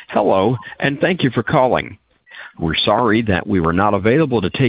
Hello, and thank you for calling. We're sorry that we were not available to take